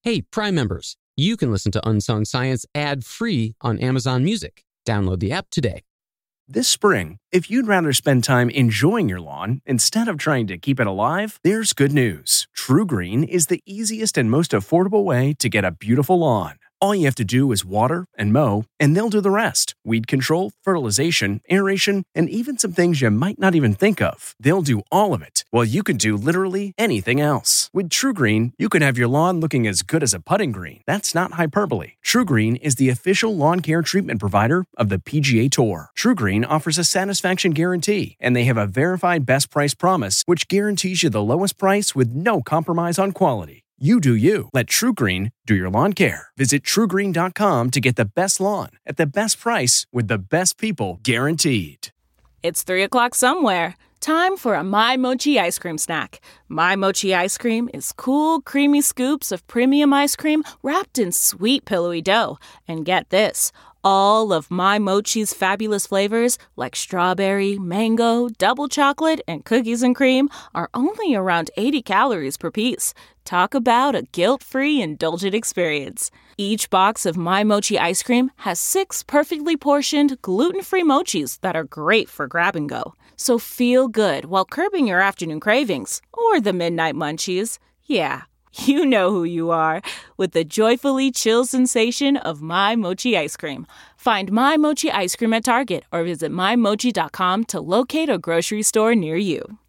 Hey, Prime members, you can listen to Unsung Science ad-free on Amazon Music. Download the app today. This spring, if you'd rather spend time enjoying your lawn instead of trying to keep it alive, there's good news. TruGreen is the easiest and most affordable way to get a beautiful lawn. All you have to do is water and mow, and they'll do the rest. Weed control, fertilization, aeration, and even some things you might not even think of. They'll do all of it, while you can do literally anything else. With TruGreen, you can have your lawn looking as good as a putting green. That's not hyperbole. TruGreen is the official lawn care treatment provider of the PGA Tour. TruGreen offers a satisfaction guarantee, and they have a verified best price promise, which guarantees you the lowest price with no compromise on quality. You do you. Let TruGreen do your lawn care. Visit TruGreen.com to get the best lawn at the best price with the best people guaranteed. It's 3 o'clock somewhere. Time for a My Mochi ice cream snack. My Mochi ice cream is cool, creamy scoops of premium ice cream wrapped in sweet, pillowy dough. And get this, all of My Mochi's fabulous flavors, like strawberry, mango, double chocolate, and cookies and cream, are only around 80 calories per piece. Talk about a guilt-free, indulgent experience. Each box of My Mochi ice cream has 6 perfectly portioned, gluten-free mochis that are great for grab and go. So feel good while curbing your afternoon cravings, or the midnight munchies. Yeah, you know who you are, with the joyfully chill sensation of My Mochi ice cream. Find My Mochi ice cream at Target or visit MyMochi.com to locate a grocery store near you.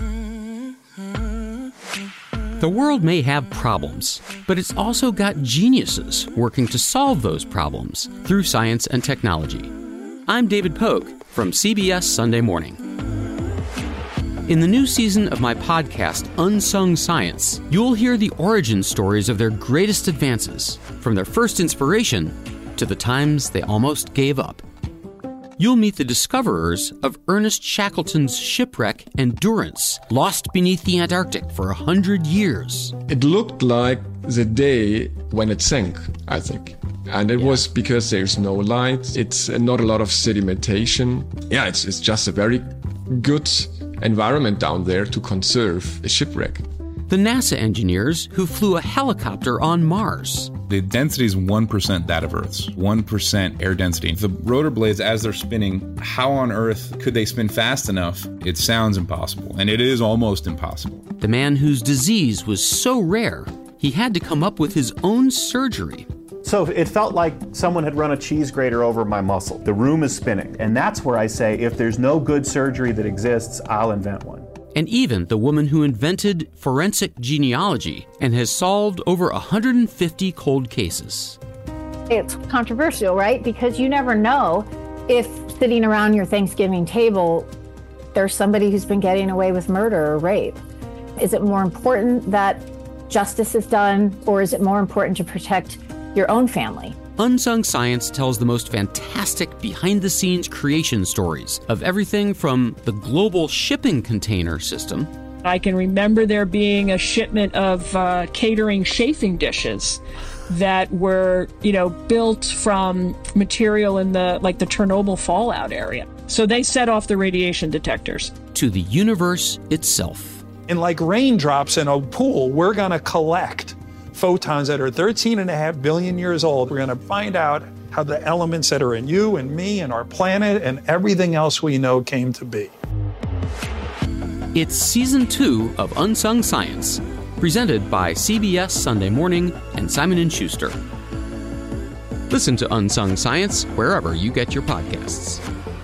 The world may have problems, but it's also got geniuses working to solve those problems through science and technology. I'm David Pogue from CBS Sunday Morning. In the new season of my podcast, Unsung Science, you'll hear the origin stories of their greatest advances, from their first inspiration to the times they almost gave up. You'll meet the discoverers of Ernest Shackleton's shipwreck Endurance, lost beneath the Antarctic for 100 years. It looked like the day when it sank, I think. And it was because there's no light, it's not a lot of sedimentation. Yeah, it's just a very good environment down there to conserve a shipwreck. The NASA engineers who flew a helicopter on Mars. The density is 1% that of Earth's, 1% air density. The rotor blades, as they're spinning, how on earth could they spin fast enough? It sounds impossible, and it is almost impossible. The man whose disease was so rare, he had to come up with his own surgery. So it felt like someone had run a cheese grater over my muscle. The room is spinning. And that's where I say, if there's no good surgery that exists, I'll invent one. And even the woman who invented forensic genealogy and has solved over 150 cold cases. It's controversial, right? Because you never know if sitting around your Thanksgiving table, there's somebody who's been getting away with murder or rape. Is it more important that justice is done, or is it more important to protect your own family? Unsung Science tells the most fantastic behind-the-scenes creation stories of everything from the global shipping container system. I can remember there being a shipment of catering chafing dishes that were, built from material in the Chernobyl fallout area. So they set off the radiation detectors. To the universe itself. And like raindrops in a pool, we're going to collect photons that are 13.5 billion years old. We're going to find out how the elements that are in you and me and our planet and everything else we know came to be. It's Season 2 of Unsung Science, presented by CBS Sunday Morning and Simon & Schuster. Listen to Unsung Science wherever you get your podcasts.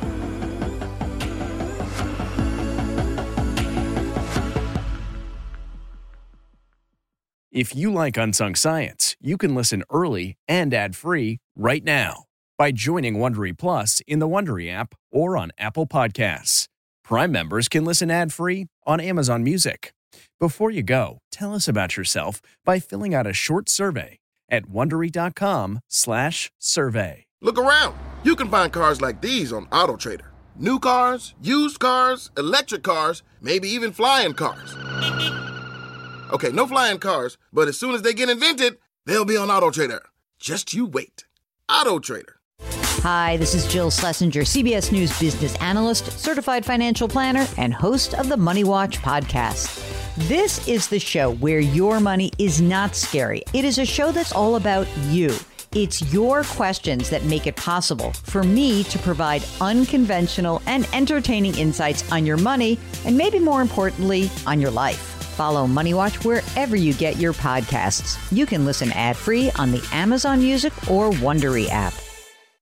If you like Unsung Science, you can listen early and ad-free right now by joining Wondery Plus in the Wondery app or on Apple Podcasts. Prime members can listen ad-free on Amazon Music. Before you go, tell us about yourself by filling out a short survey at Wondery.com/survey. Look around. You can find cars like these on AutoTrader. New cars, used cars, electric cars, maybe even flying cars. Okay, no flying cars, but as soon as they get invented, they'll be on AutoTrader. Just you wait. AutoTrader. Hi, this is Jill Schlesinger, CBS News business analyst, certified financial planner, and host of the Money Watch podcast. This is the show where your money is not scary. It is a show that's all about you. It's your questions that make it possible for me to provide unconventional and entertaining insights on your money, and maybe more importantly, on your life. Follow Money Watch wherever you get your podcasts. You can listen ad-free on the Amazon Music or Wondery app.